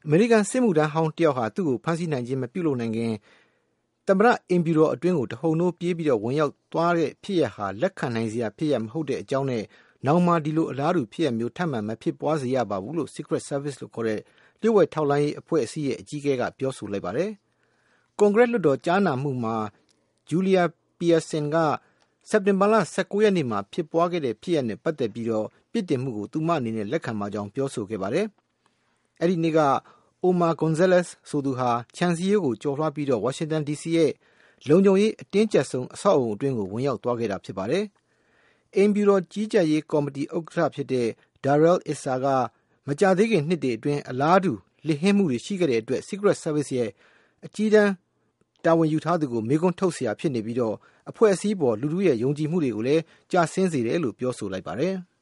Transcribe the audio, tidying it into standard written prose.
အမေရိကန်စစ်မှုထမ်းဟောင်းတယောက်ဟာသူ့ကိုဖမ်းဆီးနိုင်ခြင်းမပြုလုပ်နိုင်ခင်သမ္မတအိမ်ဖြူတော်အတွင်းကိုတဟုန်ထိုးပြေးပြီးဝင်ရောက်သွားတဲ့ဖြစ်ရပ်ဟာလက်ခံနိုင်စရာဖြစ်ရပ်မဟုတ်တဲ့အကြောင်းနဲ့နောင်မှာဒီလိုအလားတူဖြစ်ရပ်မျိုးထပ်မံမဖြစ်ပွားစေရပါဘူးလို့ Secret Service လို့ခေါ်တဲ့လျှို့ဝှက်ထောက်လှမ်းရေးအဖွဲ့အစည်းရဲ့အကြီးအကဲကပြောဆိုလိုက်ပါတယ်။ကွန်ဂရက်လွှတ်တော်ကြားနာမှုမှာဂျူလီယာပီယာဆင်ကစက်တင်ဘာလ19ရက်နေ့မှာဖြစ်ပွားခဲ့တဲ့ဖြစ်ရပ်နဲ့ပတ်သက်ပြီးပြစ်တင်မှုကိုသူမအနေနဲ့လက်ခံပါကြောင်းပြောဆိုခဲ့ပါတယ်။အဲဒီနေ့ကအိုမာဂွန်ဇာလက်စ်ဆိုသူဟာခြံစည်းရိုးကိုကျော်လွှားပြီးဝါရှင်တန်ဒီစီရဲ့လုံခြုံရေးအတင်းကျပ်ဆုံးအဆောက်အုံအတွင်းကိုဝင်ရောက်သွားခဲ့တာဖြစ်ပါတယ်။အိမ်ဖြူတော်ကြီးကြပ်ရေးကော်မတီဥက္ကဋ္ဌဖြစ်တဲ့ဒါရဲလ်အစ်ဆာကမကြာသေးခင်နှစ်တွေအတွင်းအလားတူလစ်ဟင်းမှုတွေရှိခဲ့တဲ့အတွက် Secret Service ရဲ့အကြီးတန်းတာဝန်ယူထားသူကိုမေးခွန်းထုတ်เสียဖြစ်နေပြီးအဖွဲ့အစည်းပေါ်လူထုရဲ့ယုံကြည်မှုတွေကိုလည်းကျဆင်းစေတယ်လို့ပြောဆိုလိုက်ပါတယ်။